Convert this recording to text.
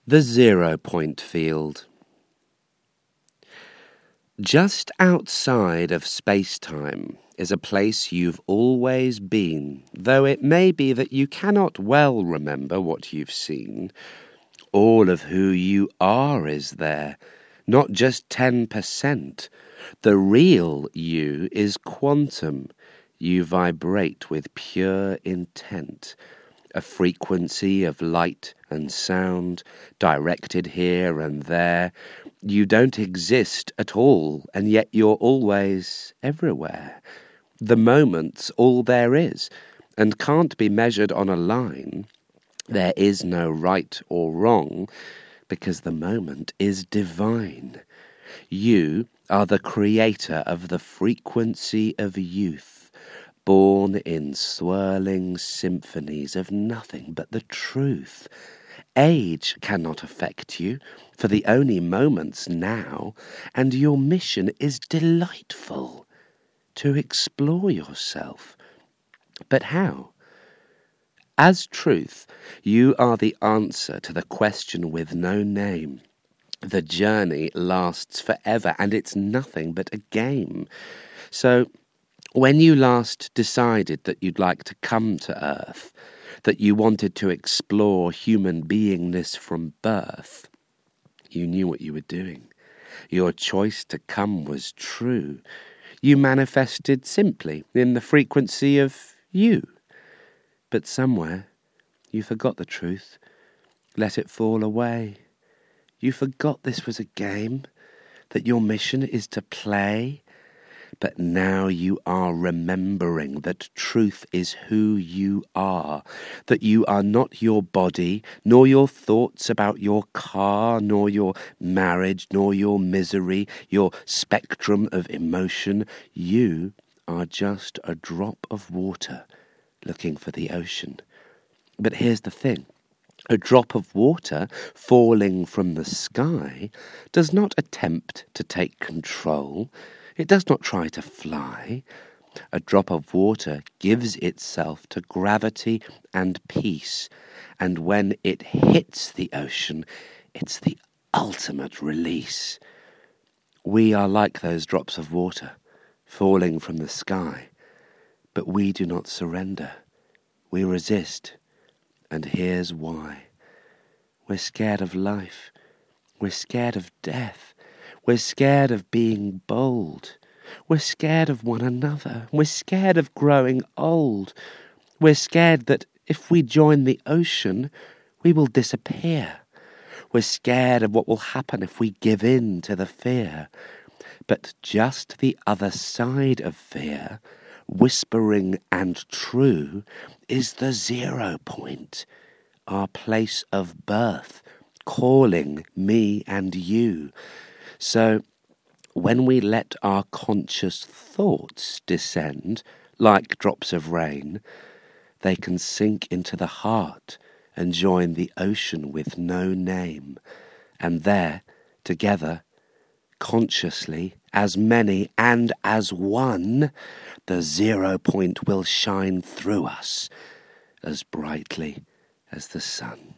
The 0 point field. Just outside of space-time is a place you've always been, though it may be that you cannot well remember what you've seen. All of who you are is there, not just 10%. The real you is quantum. You vibrate with pure intent. A frequency of light and sound, directed here and there. You don't exist at all, and yet you're always everywhere. The moment's all there is, and can't be measured on a line. There is no right or wrong, because the moment is divine. You are the creator of the frequency of youth, born in swirling symphonies of nothing but the truth. Age cannot affect you, for the only moment's now, and your mission is delightful, to explore yourself. But how? As truth, you are the answer to the question with no name. The journey lasts forever, and it's nothing but a game. So, when you last decided that you'd like to come to Earth, that you wanted to explore human beingness from birth, you knew what you were doing. Your choice to come was true. You manifested simply in the frequency of you. But somewhere you forgot the truth, let it fall away. You forgot this was a game, that your mission is to play. But now you are remembering that truth is who you are, that you are not your body, nor your thoughts about your car, nor your marriage, nor your misery, your spectrum of emotion. You are just a drop of water looking for the ocean. But here's the thing. A drop of water falling from the sky does not attempt to take control. It does not try to fly. A drop of water gives itself to gravity and peace, and when it hits the ocean, it's the ultimate release. We are like those drops of water falling from the sky, but we do not surrender. We resist, and here's why. We're scared of life. We're scared of death. We're scared of being bold. We're scared of one another. We're scared of growing old. We're scared that if we join the ocean, we will disappear. We're scared of what will happen if we give in to the fear. But just the other side of fear, whispering and true, is the 0 point, our place of birth, calling me and you. So, when we let our conscious thoughts descend, like drops of rain, they can sink into the heart and join the ocean with no name. And there, together, consciously, as many and as one, the 0 point will shine through us as brightly as the sun.